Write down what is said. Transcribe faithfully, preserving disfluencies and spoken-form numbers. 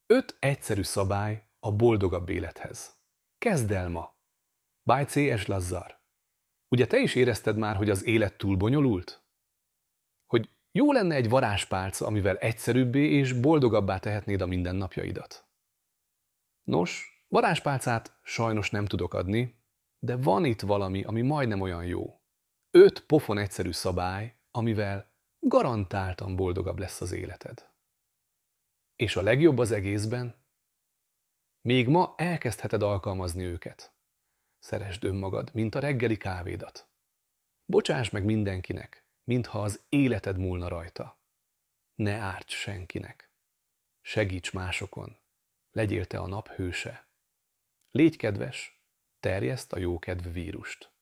Öt egyszerű szabály a boldogabb élethez. Kezd el ma! By C S. Lazzar. Ugye te is érezted már, hogy az élet túl bonyolult? Hogy jó lenne egy varázspálca, amivel egyszerűbbé és boldogabbá tehetnéd a mindennapjaidat? Nos, varázspálcát sajnos nem tudok adni, de van itt valami, ami majdnem olyan jó. Öt pofon egyszerű szabály, amivel garantáltan boldogabb lesz az életed. És a legjobb az egészben, még ma elkezdheted alkalmazni őket. Szeresd önmagad, mint a reggeli kávédat. Bocsáss meg mindenkinek, mintha az életed múlna rajta. Ne árts senkinek. Segíts másokon. Legyél te a nap hőse. Légy kedves, terjeszd a jókedv vírust.